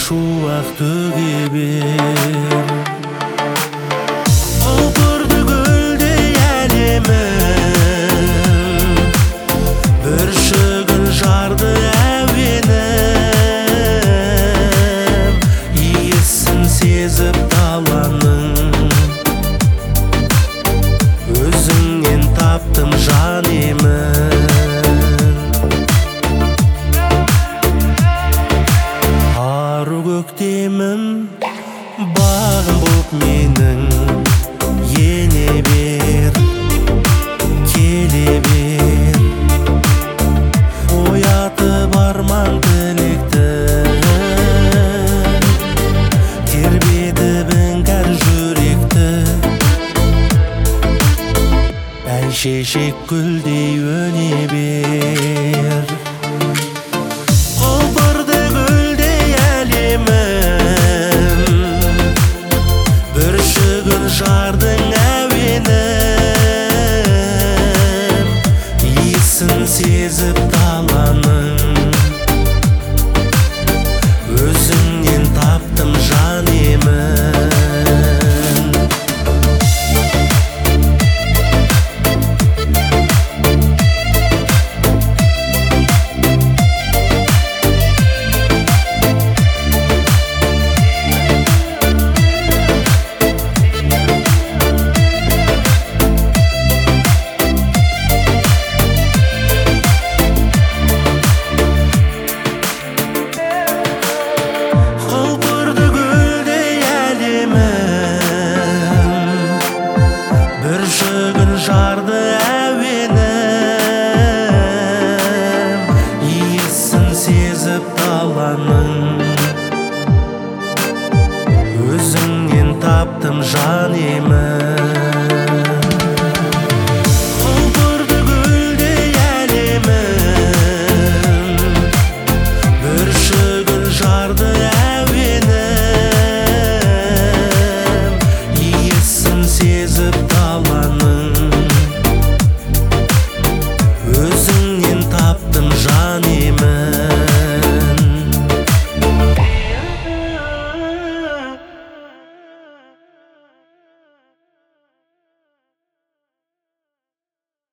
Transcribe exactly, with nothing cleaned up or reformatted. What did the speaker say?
шуақ төге бер. Құлпырды гүлдей әлемім, бүршігін жарды әуенім. Иісін сезіп даланың, өзіңнен таптым жан емін. Ару көктемім, бағым боп менің, ене бер, келе бер. Оятып арман тілекті, тербетіп іңкәр жүректі. Бәйшешек гүлдей өне бер. Құлпырды гүлдей әлемім, бүршігін жардың әуенім. Иісін сезіп даланың, өзіңнен таптым жан емін. Бүршігін жарды әуенім, иісін сезіп даланың, өзіңнен таптым жан емін. Құлпырды гүлдей әлемім, бүршігін жарды әуенім. Иісін сезіп